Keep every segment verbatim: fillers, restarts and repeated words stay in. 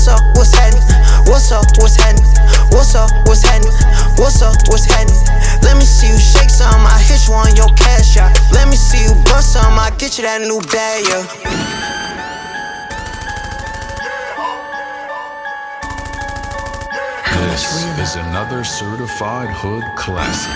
What's up, what's happening? What's up, what's happening? What's up, what's happening? What's up, what's happening? Let me see you shake some, I hit you on your cash out. Let me see you bust some, I get you that new bag, yeah. This is another certified hood classic.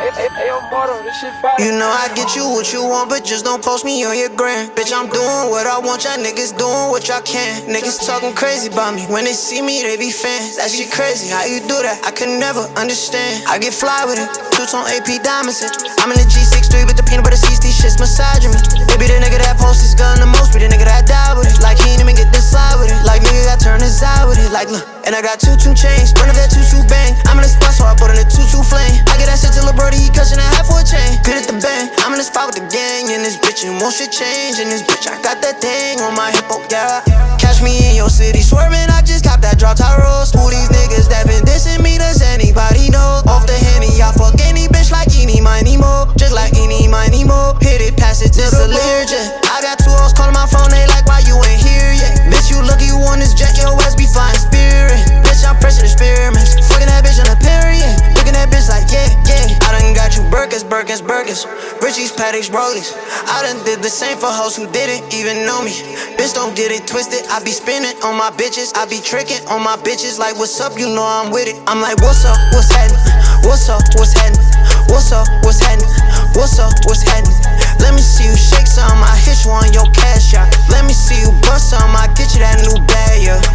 You know I get you what you want, but just don't post me on your gram. Bitch, I'm doing what I want, y'all niggas doing what y'all can. Niggas talking crazy about me, when they see me they be fans. That shit crazy, how you do that? I could never understand. I get fly with it, two-tone A P diamonds in. I'm in the G sixty-three with the peanut butter seeds, these shits massaging me. They be the nigga that posts his gun the most, be the nigga that die with it. Like he ain't even get this slide with it. Like nigga got turned inside with it. Like look, and I got two two chains, run up that two two bang. I'm in the spot so I put in a two two flame. I get that shit to Lil Brody, he cutting a half for a chain. Good at the bang, I'm in the spot with the gang. And this bitch and won't shit change. And this bitch, I got that thing on my hip, oh yeah. Catch me in your city swerving, I just cop that drop top rolls. Who these niggas that been dissing me, does anybody know? Off the Henny, I fuck any bitch like eeny, miny, mo. Just like eeny, miny, mo. Hit it, pass it to the Learjet. I got two hoes calling my phone, they like, why you ain't here yet? Bitch, you lucky you on this jet, your ass be flying spirit. Bitch, I'm pressing experiments. Fucking that bitch on a period. Looking that bitch like, yeah, yeah. I done got you Birkins, Birkins, Birkins. Richie's, Patek's, Rollies. I done did the same for hoes who didn't even know me. Bitch, don't get it twisted. I be spinning on my bitches. I be tricking on my bitches. Like, what's up? You know I'm with it. I'm like, what's up? What's happening? What's up? What's happening? What's up? What's happening? What's up? What's happening? Let me see you shake some. I hit you on your cash out. Let me see you bust some. I get you that new bag, yeah.